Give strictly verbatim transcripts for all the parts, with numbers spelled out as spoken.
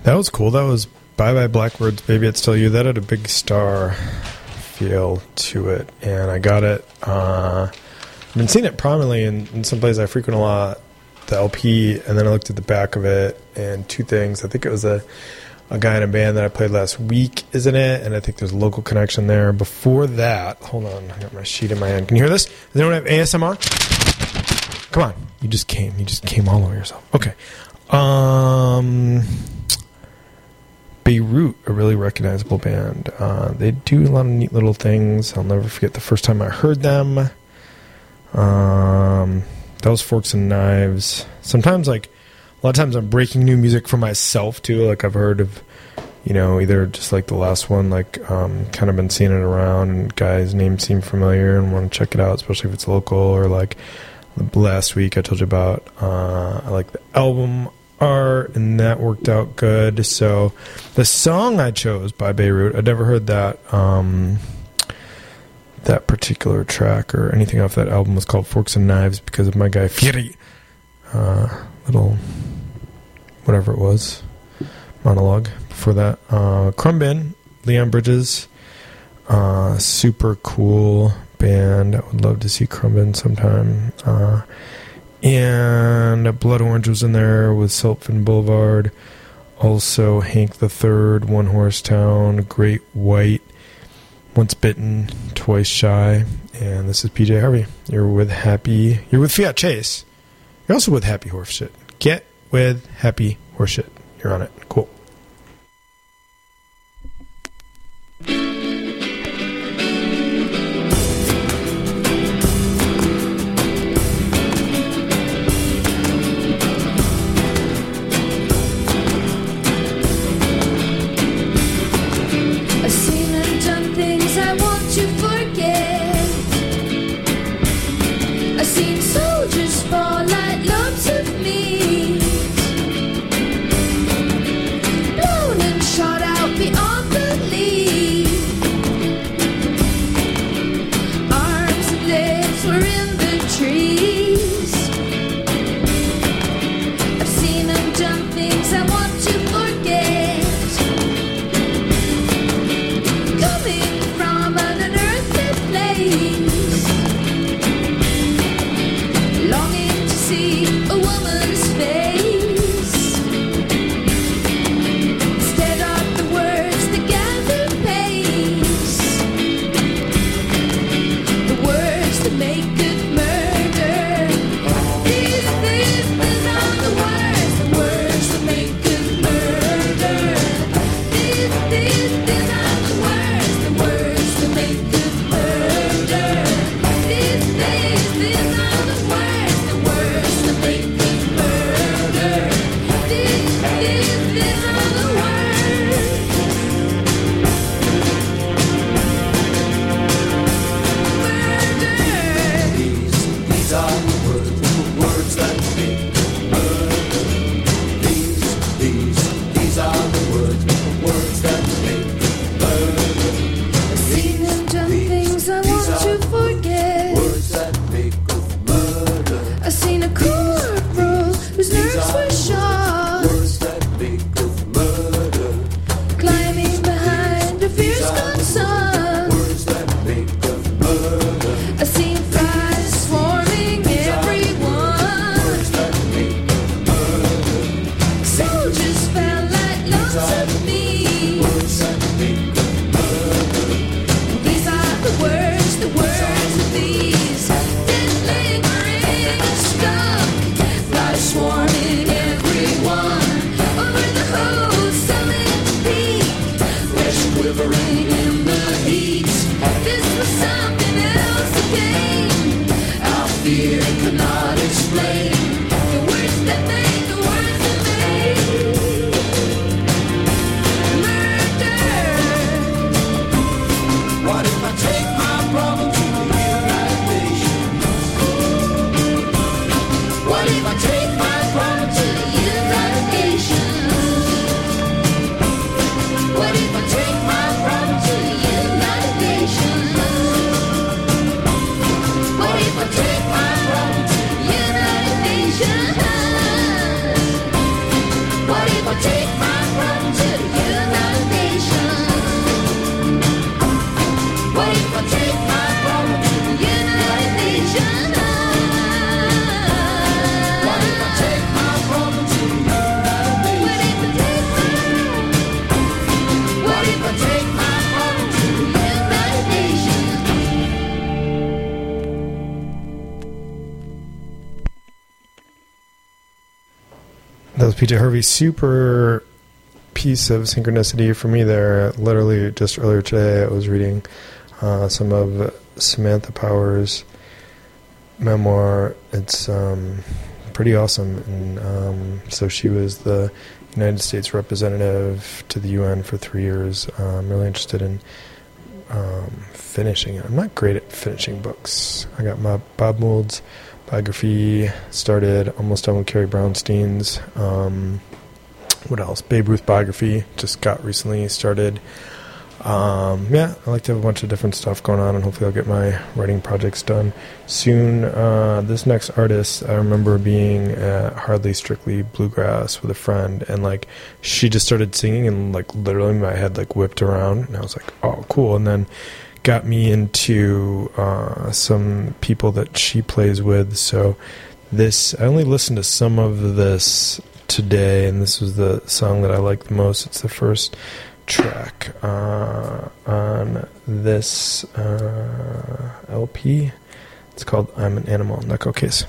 That was cool. That was Bye Bye Blackbirds, Baby It's Still You. That had a big star feel to it, and I got it. Uh, I've been seeing it prominently in, in some places I frequent a lot, the L P, and then I looked at the back of it, and two things. I think it was a, a guy in a band that I played last week is in it, and I think there's a local connection there. Before that, hold on, I got my sheet in my hand. Can you hear this? Does anyone have A S M R? Come on. You just came. You just came all over yourself. Okay. Um... Beirut, a really recognizable band. Uh, they do a lot of neat little things. I'll never forget the first time I heard them. Um, that was Forks and Knives. Sometimes, like, a lot of times I'm breaking new music for myself, too. Like, I've heard of, you know, either just like the last one, like, um, kind of been seeing it around, and guys' names seem familiar and want to check it out, especially if it's local. Or, like, last week I told you about, uh, I like the album art, and that worked out good. So the song I chose by Beirut, I'd never heard that um, that particular track or anything off that album, was called Forks and Knives because of my guy Fury. Uh, little whatever it was monologue before that. Uh, Crumbin, Leon Bridges, uh, super cool band. I would love to see Crumbin sometime. Uh, And Blood Orange was in there with Sylvan Boulevard. Also Hank the Third, One Horse Town, Great White, Once Bitten, Twice Shy. And this is P J Harvey. You're with Happy. You're with Fiat Chase. You're also with Happy Horse Shit. Get with Happy Horse Shit. You're on it. Cool. Soldiers fall like lumps of meat. That was P J Harvey. Super piece of synchronicity for me there. Literally just earlier today I was reading uh, some of Samantha Power's memoir. It's um, pretty awesome. And um, so she was the United States representative to the U N for three years. Uh, I'm really interested in um, finishing it. I'm not great at finishing books. I got my Bob Mould's biography started, almost done with Carrie Brownstein's. Um, what else? Babe Ruth biography just got recently started. Um, yeah, I like to have a bunch of different stuff going on, and hopefully I'll get my writing projects done soon. Uh, this next artist, I remember being at Hardly Strictly Bluegrass with a friend, and like she just started singing, and like literally my head like whipped around, and I was like, oh, cool. And then got me into uh, some people that she plays with. So this, I only listened to some of this today, and this was the song that I like the most. It's the first track uh, on this uh, L P. It's called I'm an Animal, Neko Case.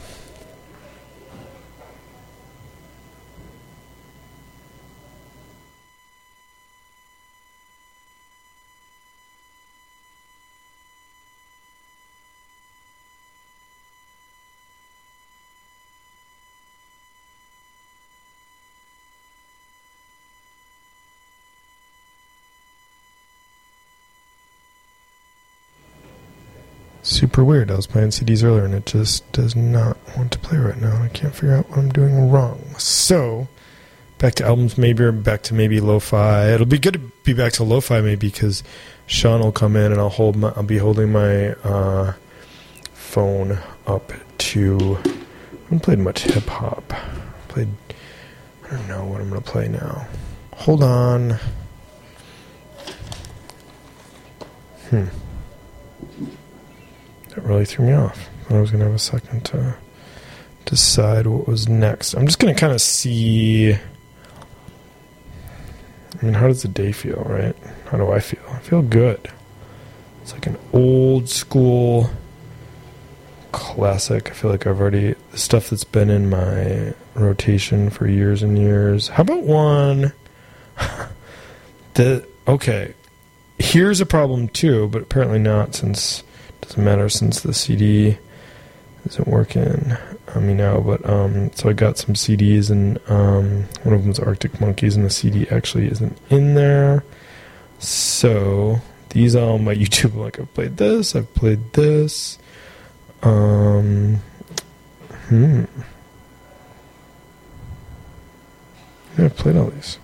Super weird. I was playing C Ds earlier and it just does not want to play right now. I can't figure out what I'm doing wrong. So, back to albums maybe, or back to maybe lo-fi. It'll be good to be back to lo-fi maybe because Sean will come in and I'll hold my, I'll be holding my uh, phone up to. I haven't played much hip hop. Played. I don't know what I'm gonna play now. Hold on. Hmm. That really threw me off. I was going to have a second to decide what was next. I'm just going to kind of see. I mean, how does the day feel, right? How do I feel? I feel good. It's like an old school classic. I feel like I've already. The stuff that's been in my rotation for years and years. How about one? the Okay. Here's a problem too, but apparently not since. Doesn't matter since the C D isn't working on me now, but um, so I got some C Ds, and um, one of them was Arctic Monkeys, and the C D actually isn't in there. So these are on my YouTube. Like I've played this, I've played this. Um, hmm. Yeah, I've played all these.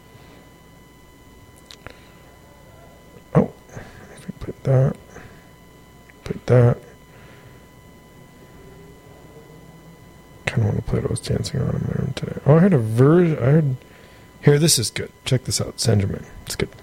Oh, I think I played that. Put that. Kind of want to play what I was dancing around in my room today. Oh, I heard a version. I heard. Here, this is good. Check this out. Sanderman. It's good.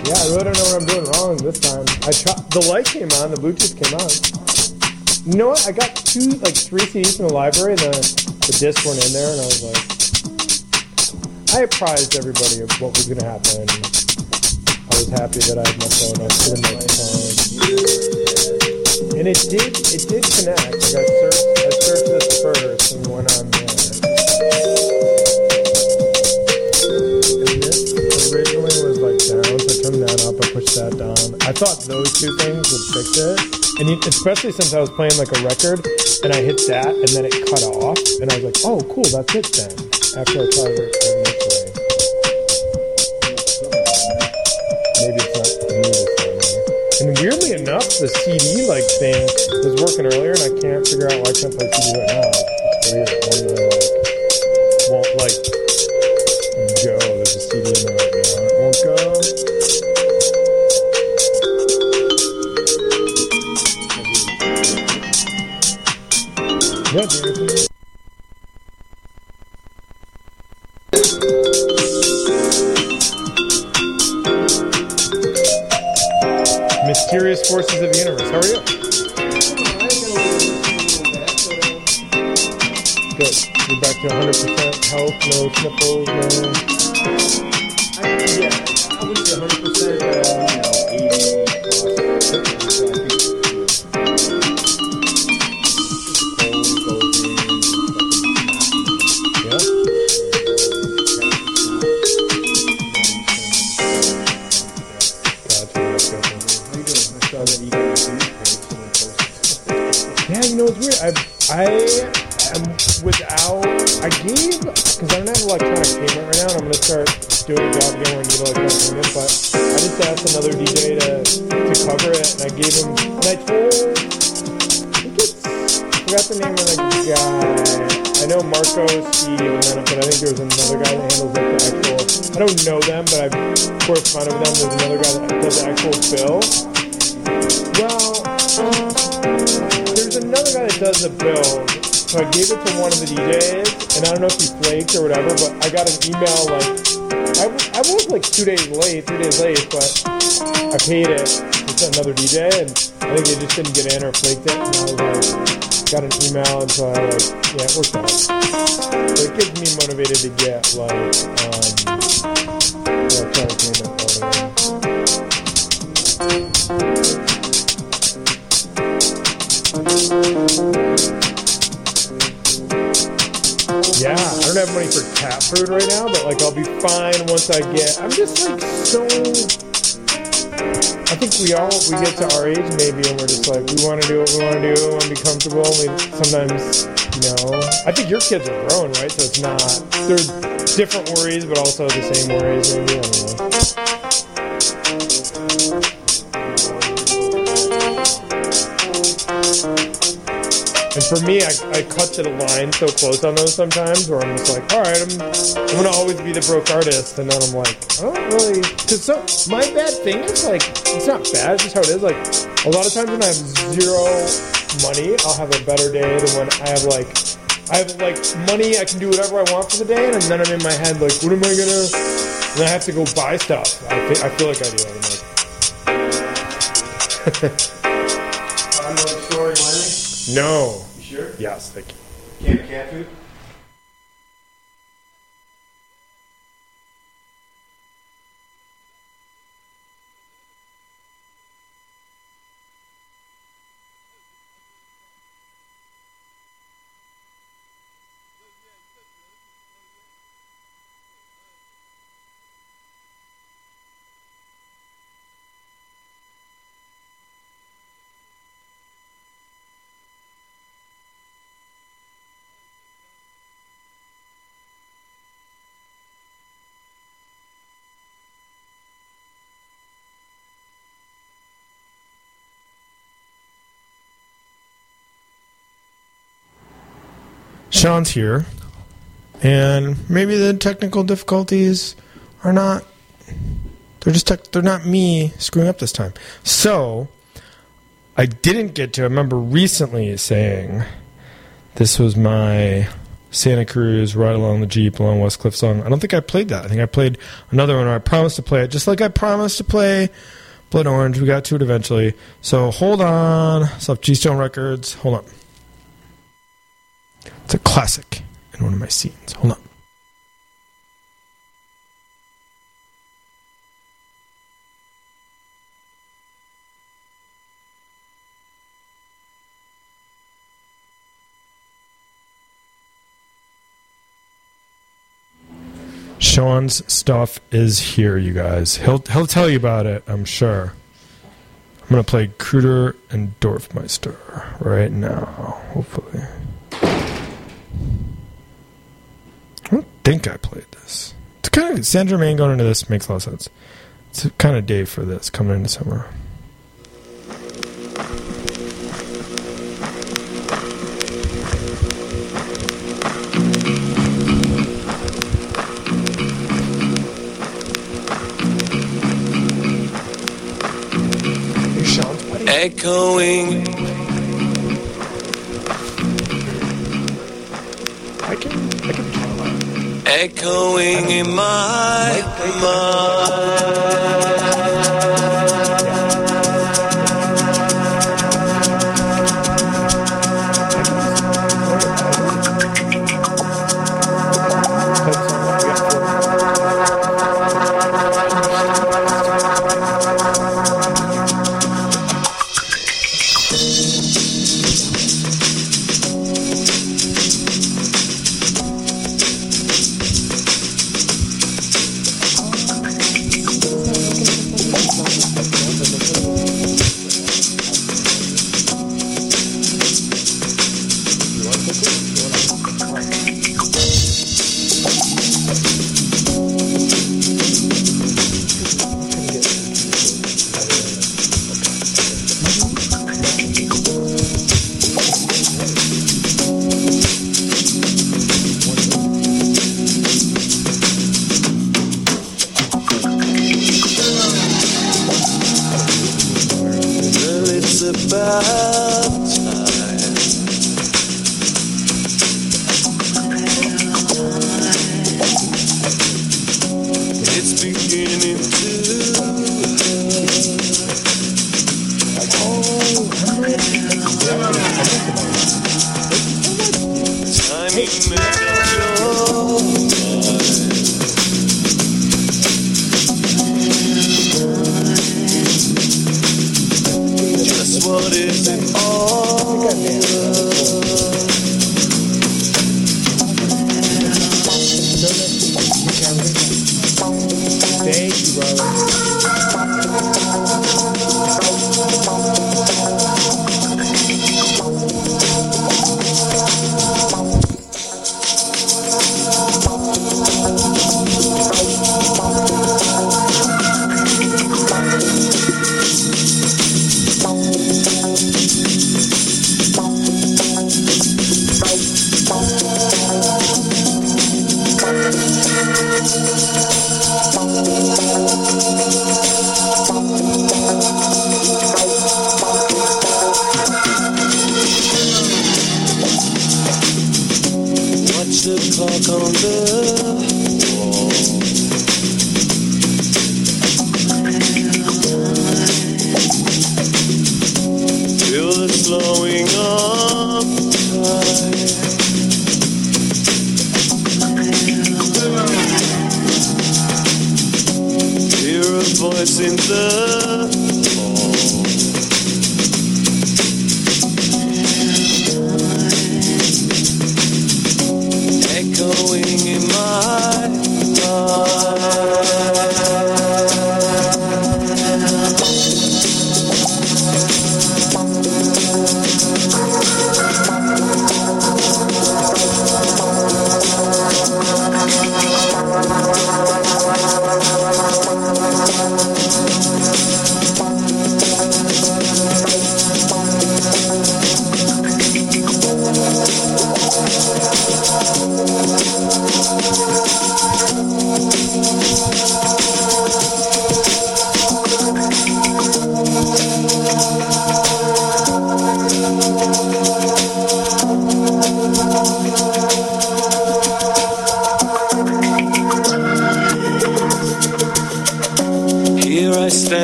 Yeah, I really don't know what I'm doing wrong this time. I try, the light came on, the Bluetooth came on. You know what? I got two, like three C Ds from the library, and the, the discs weren't in there, and I was like, I apprised everybody of what was going to happen. I was happy that I had my phone up to the microphone. And it did, it did connect. Like I searched, I searched this first and went on there. And this originally was like down, so I turned that up, I pushed that down. I thought those two things would fix it. And you, especially since I was playing like a record, and I hit that, and then it cut off, and I was like, oh, cool, that's it then. After I tried it initially. Maybe it's not me this time. And weirdly enough, the C D like thing was working earlier, and I can't figure out why I can't play C D right now. It's weird. One that like won't like go. There's a C D in there right now. It won't go. Yeah, dude. Mysterious forces of the universe. How are you? Good. You're back to one hundred percent health, no sniffles, no... I, yeah, I wouldn't say one hundred percent, but, uh, you know, eighty plus. Yeah, you know, it's weird. I, I am without, I gave, because I don't have electronic payment right now, and I'm going to start doing a job again where I need electronic payment, but I just asked another D J to, to cover it, and I gave him, and I told, I think it's, I forgot the name of the guy. I know Marco, Steve, and then, but I think there's another guy that handles like the actual, I don't know them, but I've corresponded with them. There's another guy that does the actual bill. Well, there's another guy that does the build, so I gave it to one of the D Js, and I don't know if he flaked or whatever, but I got an email, like, I, I was like two days late, three days late, but I paid it to another D J, and I think they just didn't get in or flaked it, and I was like, got an email, and so I like, yeah, it worked out. So it gets me motivated to get, like, um, electronic payment going. Yeah, I don't have money for cat food right now, but like I'll be fine once I get. I'm just like so. I think we all we get to our age maybe, and we're just like we want to do what we want to do, we want to be comfortable. We sometimes, you know, I think your kids are grown, right? So it's not. There's different worries, but also the same worries. Maybe I don't know. And for me, I, I cut to the line so close on those sometimes where I'm just like, all right, I'm, I'm going to always be the broke artist. And then I'm like, I don't really, because so, my bad thing is like, it's not bad, it's just how it is. Like, a lot of times when I have zero money, I'll have a better day than when I have like, I have like money, I can do whatever I want for the day. And then I'm in my head like, what am I going to, and I have to go buy stuff. I, th- I feel like I do. I'm like, I'm like story Lenny. No. You sure? Yes, thank you. Can of cat food? Sean's here, and maybe the technical difficulties are not, they're just, tech, they're not me screwing up this time. So, I didn't get to, I remember recently saying this was my Santa Cruz, Ride Along the Jeep, Along West Cliff song. I don't think I played that. I think I played another one where I promised to play it, just like I promised to play Blood Orange. We got to it eventually. So hold on. It's off G-Stone Records. Hold on. It's a classic in one of my scenes. Hold on. Sean's stuff is here, you guys. He'll he'll tell you about it, I'm sure. I'm gonna play Kruder and Dorfmeister right now, hopefully. I don't think I played this. It's kind of Saint Germain going into this makes a lot of sense. It's a kind of day for this coming into summer. Echoing. I can, I can try that. Echoing in my mind.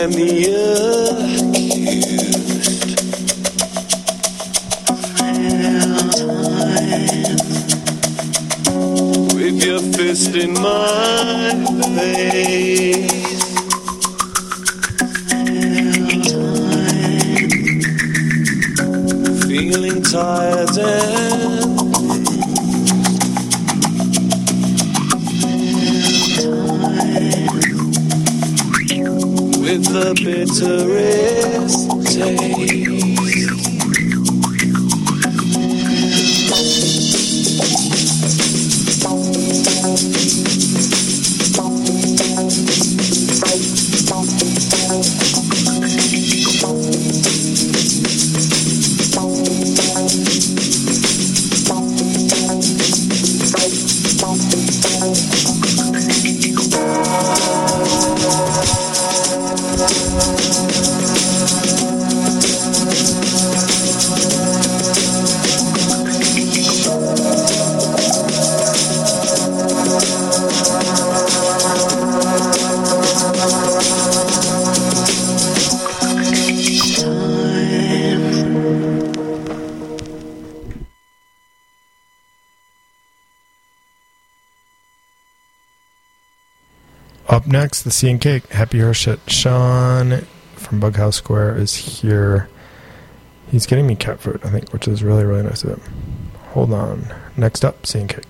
and the accused. With your fist in my face. Feeling tired and with the bitterest taste. Up next, the Sea and Cake. Happy Horseshit. Sean from Bughouse Square is here. He's getting me cat food, I think, which is really, really nice of him. Hold on. Next up, Sea and Cake.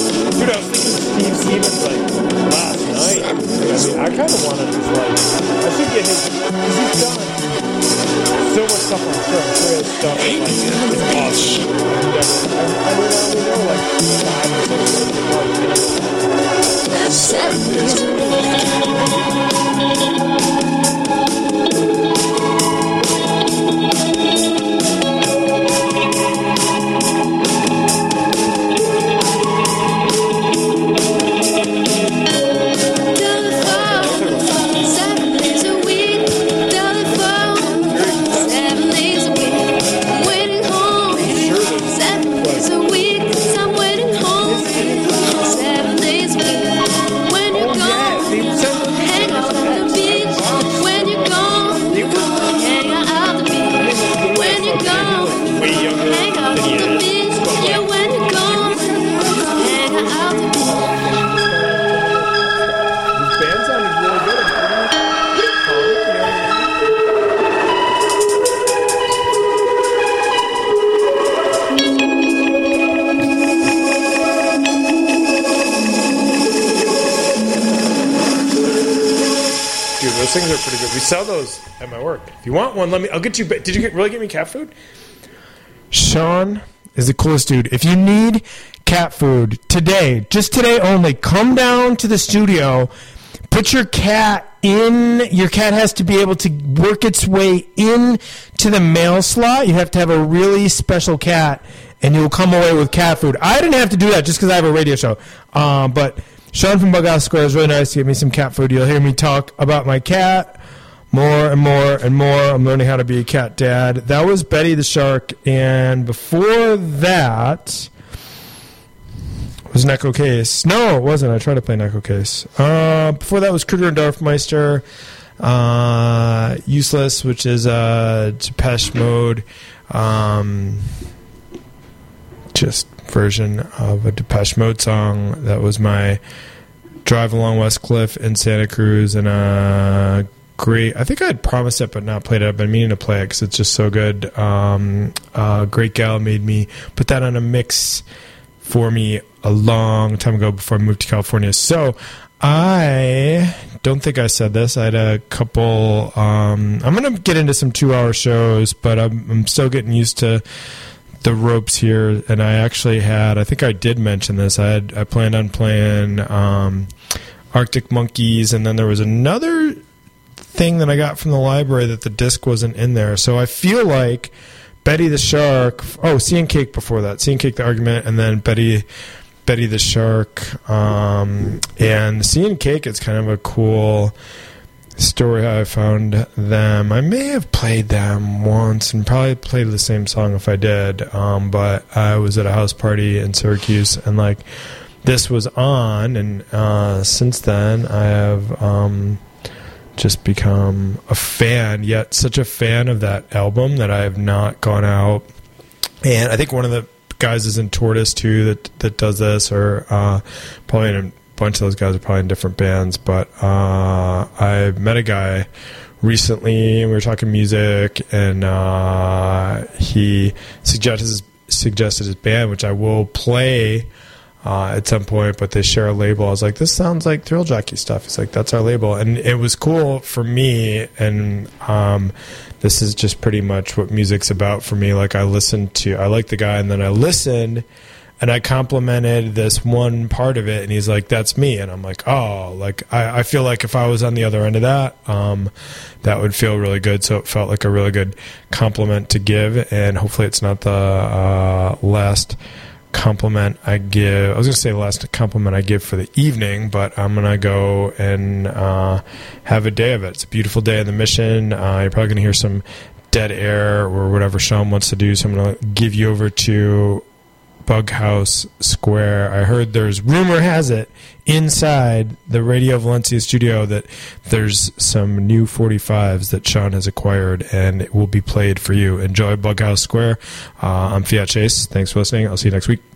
Dude, I was thinking Steve Stevens like last night. I mean, I kind of want to just like, I should get his, because he's done so much stuff on show. I'm sure his stuff is like, is awesome. I've never, I, I mean, I only know like five or six of Those things are pretty good. We sell those at my work. If you want one, let me. I'll get you. Did you get, really get me cat food? Sean is the coolest dude. If you need cat food today, just today only, come down to the studio. Put your cat in. Your cat has to be able to work its way in to the mail slot. You have to have a really special cat, and you'll come away with cat food. I didn't have to do that just because I have a radio show. Um, but Sean from Bughouse Square is really nice to give me some cat food. You'll hear me talk about my cat more and more and more. I'm learning how to be a cat dad. That was Betty the Shark, and before that was Neko Case. No, it wasn't. I tried to play Neko Case. Uh, before that was Kruger and Dorfmeister. Uh, Useless, which is uh, Depeche Mode. Um, just version of a Depeche Mode song. That was my drive along West Cliff in Santa Cruz, and a great, I think I had promised it but not played it. I've been meaning to play it because it's just so good. Um, uh, Great Gal made me put that on a mix for me a long time ago before I moved to California. So I don't think I said this. I had a couple, um, I'm going to get into some two hour shows, but I'm, I'm still getting used to the ropes here, and I actually had, I think I did mention this, I had I planned on playing um, Arctic Monkeys, and then there was another thing that I got from the library that the disc wasn't in there. So I feel like Betty the Shark, oh, Sea and Cake before that, Sea and Cake the Argument, and then Betty Betty the Shark, um, and Sea and Cake, it's kind of a cool story how I found them. I may have played them once and probably played the same song if I did, um, but I was at a house party in Syracuse, and like this was on, and uh, since then I have um, just become a fan, yet such a fan of that album that I have not gone out. And I think one of the guys is in Tortoise too that that does this, or uh, probably in a bunch of those guys are probably in different bands, but uh, I met a guy recently, and we were talking music, and uh, he suggested his, suggested his band, which I will play uh, at some point, but they share a label. I was like, this sounds like Thrill Jockey stuff. He's like, that's our label. And it was cool for me, and um, this is just pretty much what music's about for me. Like I listened to, I liked the guy, and then I listened, and I complimented this one part of it, and he's like, that's me. And I'm like, oh, like, I, I feel like if I was on the other end of that, um, that would feel really good. So it felt like a really good compliment to give, and hopefully it's not the uh, last compliment I give. I was going to say last compliment I give for the evening, but I'm going to go and uh, have a day of it. It's a beautiful day in the Mission. Uh, you're probably going to hear some dead air or whatever Sean wants to do, so I'm going to give you over to Bughouse Square. I heard there's, rumor has it, inside the Radio Valencia studio that there's some new forty-fives that Sean has acquired, and it will be played for you. Enjoy Bughouse Square. Uh, I'm Fiat Chase. Thanks for listening. I'll see you next week.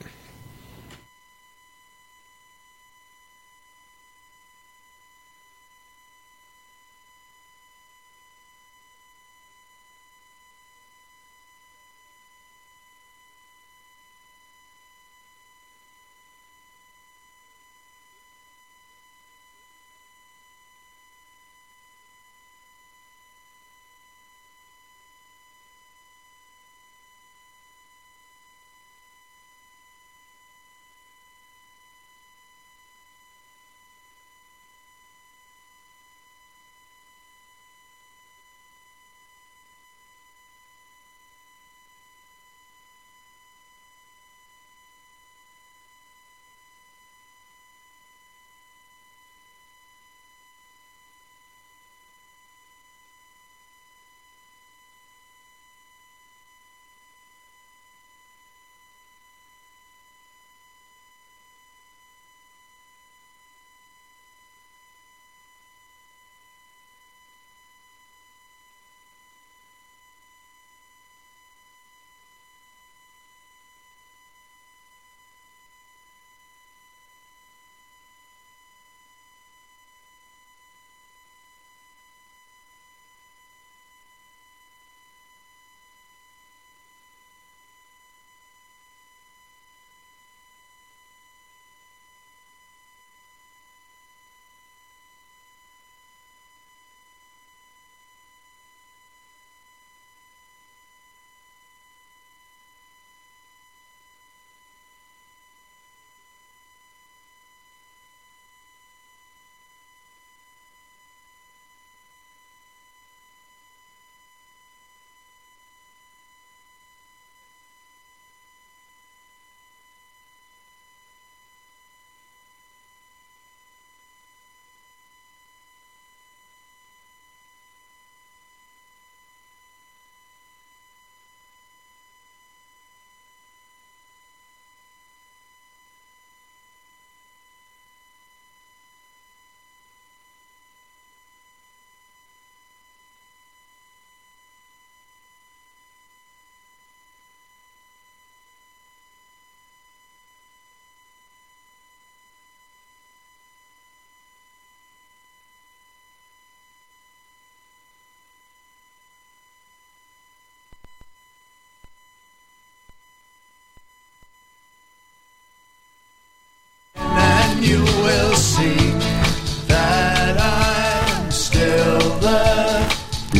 then you will see that I'm still the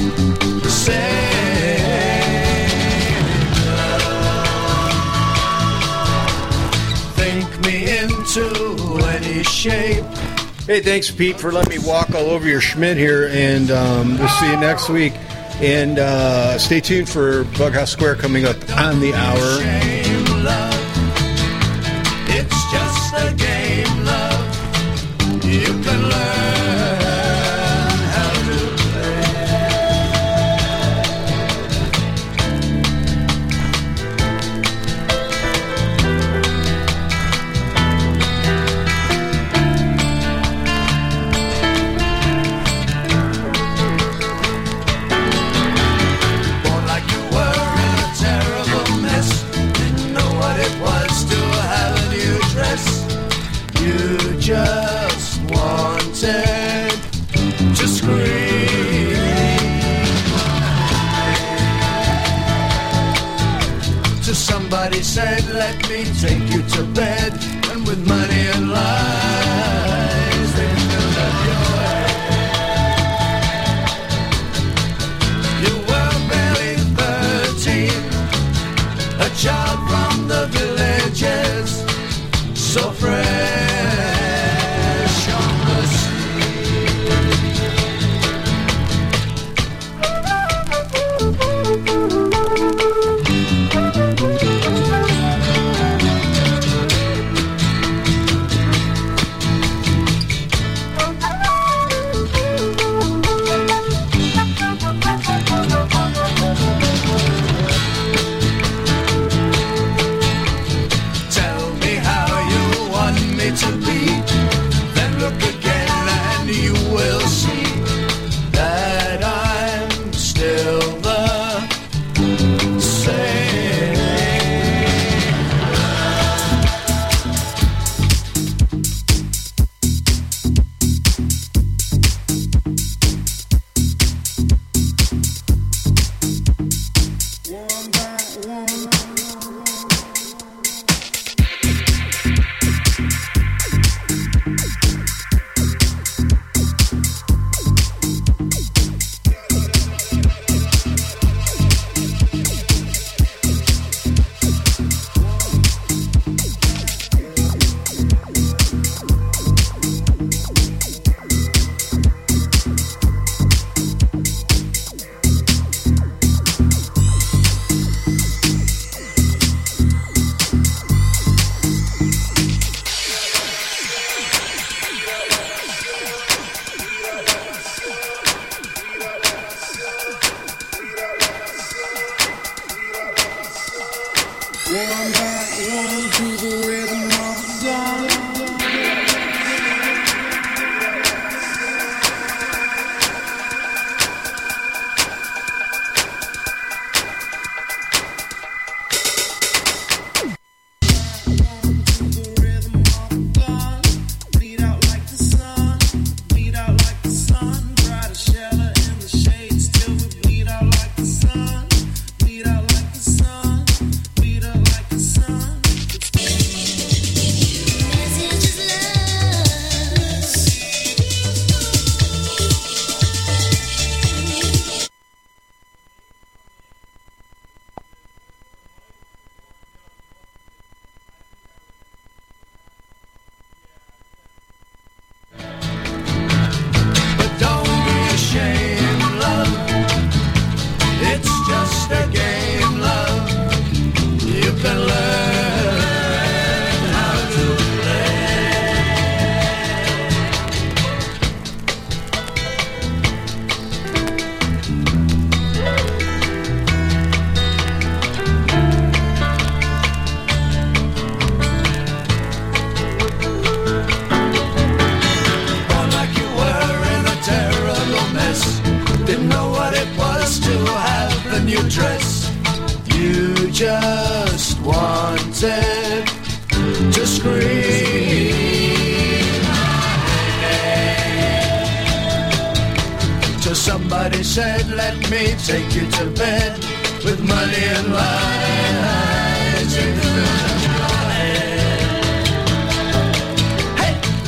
same love. Think me into any shape. Hey, thanks, Pete, for letting me walk all over your Schmidt here, and um, we'll see you next week. And uh, stay tuned for Bughouse Square coming up on the hour. Shame, love. It's just a game, love. You can learn how to just wanted to scream. To somebody said, let me take you to bed, and with money and lies they filled up your head. You were barely thirteen, a child from the villages, so fresh. Somebody said, let me take you to bed with money and lies. Hey,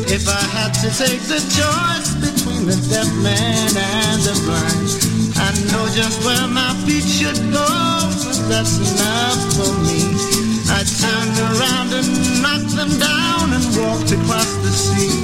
If I had to take the choice between the deaf man and the blind, I know just where my feet should go, but that's enough for me. I turned around and knocked them down and walked across the sea.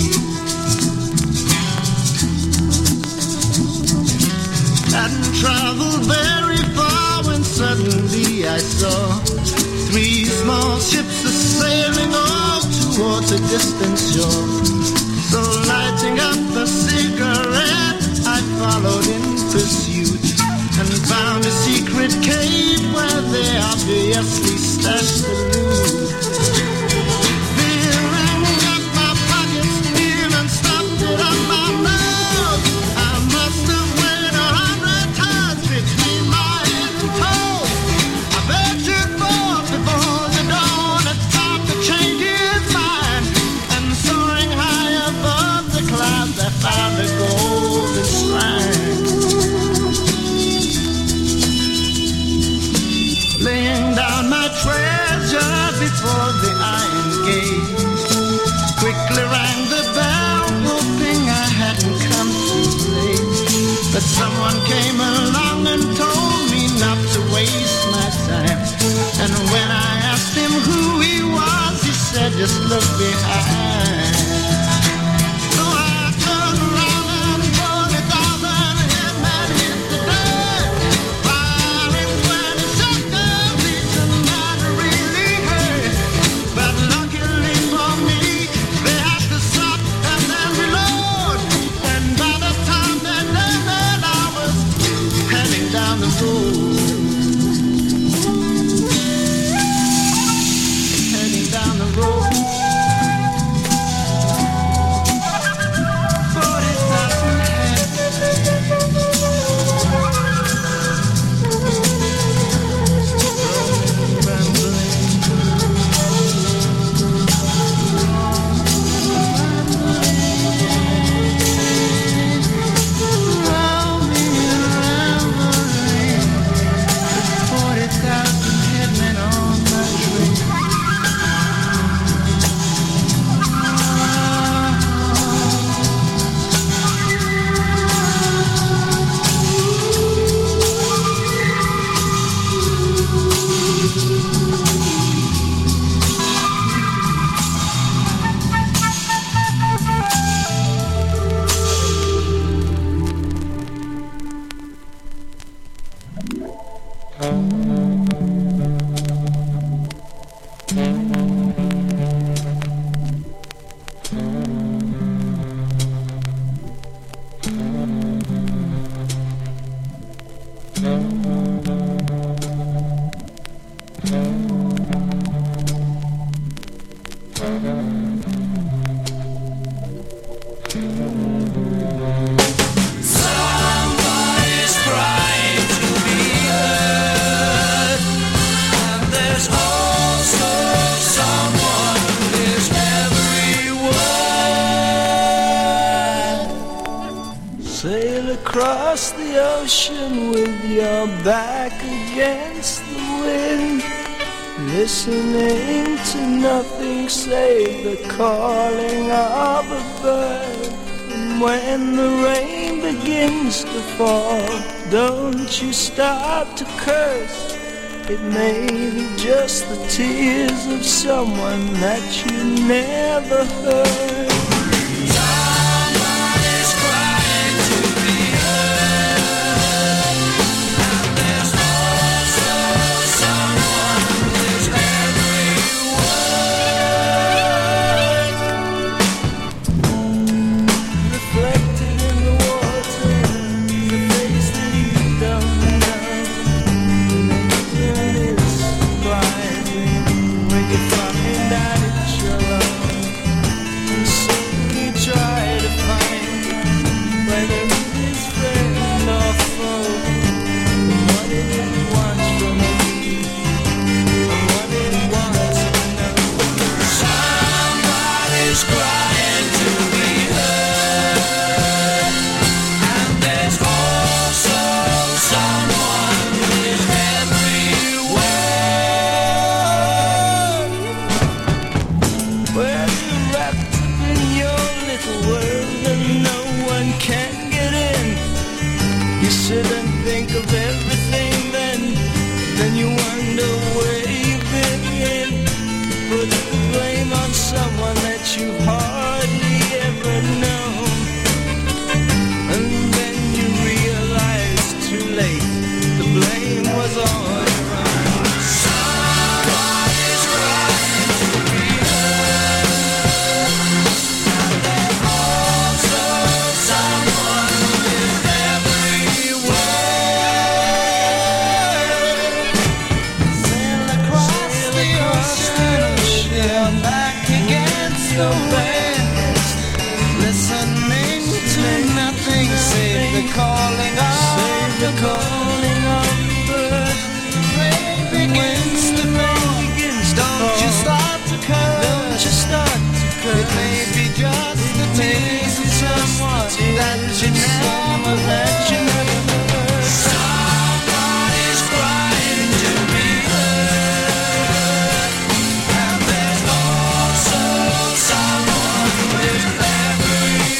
Hadn't traveled very far when suddenly I saw three small ships a-sailing off towards a distant shore. So lighting up a cigarette, I followed in pursuit and found a secret cave where they obviously stashed the loot. Feeling up my pockets, even stuffed it up my nose. I must have weighed a hundred tons between my head and toes. I ventured forth before the dawn had time to change his mind, and soaring high above the clouds I found a golden shrine. Laying down my treasure before the iron gate, quickly rang the bell, hoping I hadn't come too late. But someone came along and told me not to waste my time. And when I asked him who he was, he said, just look behind. So I turned around and forty thousand headmen hit the dirt, firing twenty shotguns, each a man really hurt. But luckily for me, they had to stop and then reload. And by the time they done that, I was heading down the road. Heading down the road. Forty thousand Forty thousand headmen on my train. Somebody's crying to be heard, and there's also someone who hears every word. Sail across the ocean with your back against the wind, listening to nothing save the calling of a bird. And when the rain begins to fall, don't you start to curse. It may be just the tears of someone that you never heard. Somebody's crying to be heard, and there's also someone who hears every word. Reflected in the water, the face that you don't know. The nature is surprising when you find out it's your own. And soon you try to find whether it is friend or foe, and what it wants from you, and what it wants to know. Somebody's crying to be heard, and there's also someone with every word. Where you wrapped up in your little world and no one can get in. You sit and think of everything, then then you wonder where you've been. Put the blame on someone that you've hardly ever known, and then you realize too late the blame was on your own. Somebody's crying to be heard, and there's also someone with every word. Sail across the ocean, back against the waves, listening to nothing save the calling of the calling of birds. Rain begins to fall. Don't you start to curse. Don't you start to curse. It may be just the tears of someone that you never that you never heard. Somebody's crying to be heard, and there's also someone with every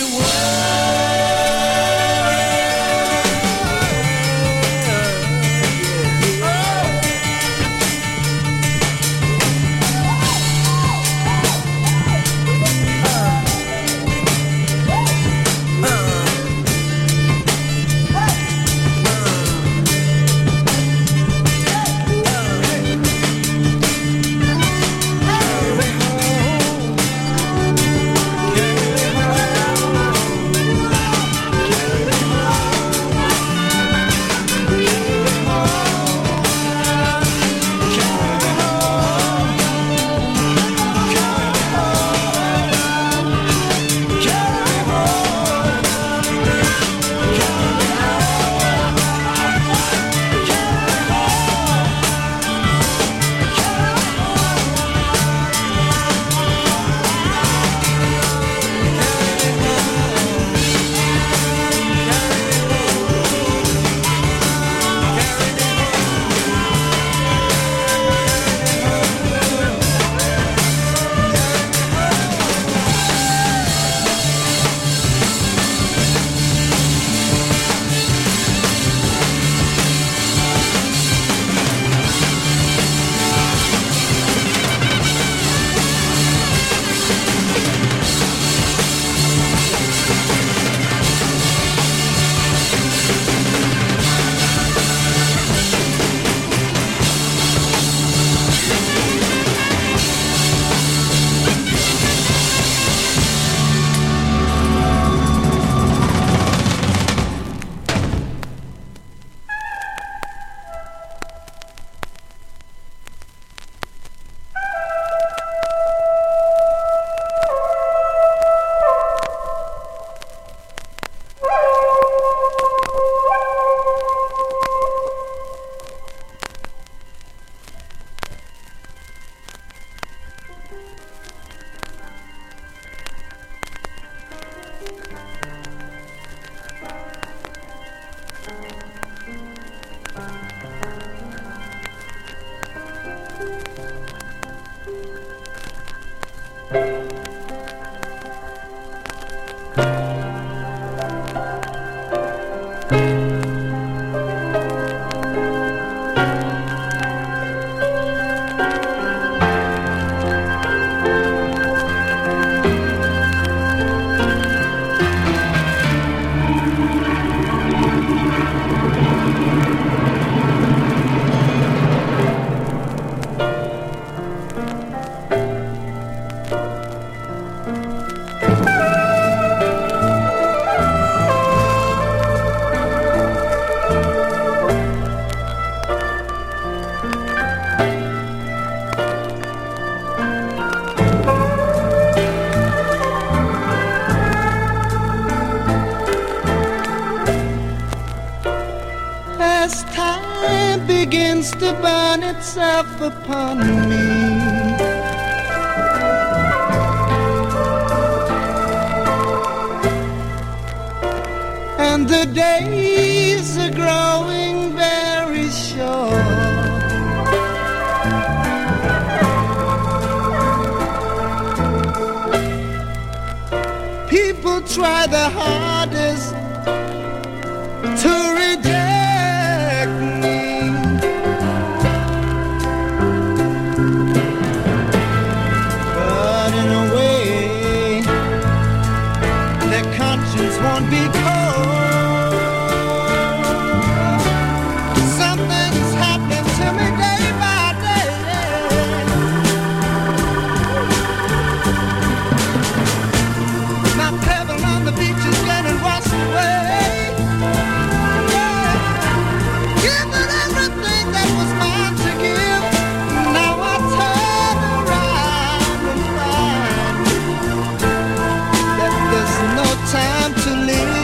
begins to burn itself upon me. And the days are growing very short. people try the hardest to reject me. But in a way, their conscience won't be cold. Something's happening to me day by day. My pebble on the beach is getting washed away. Given everything that was mine to give, now I turn around and find that there's no time to live.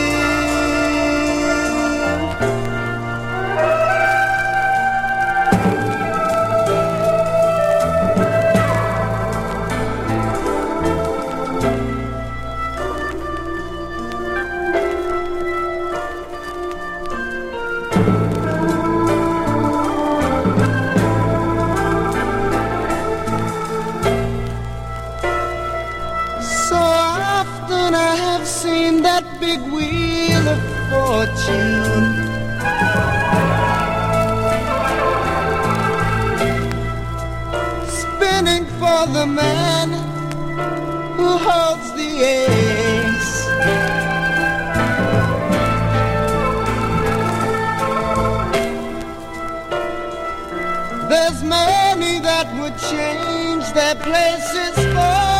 So often I have seen that big wheel of fortune spinning for the man who holds the ace. There's many that would change their places for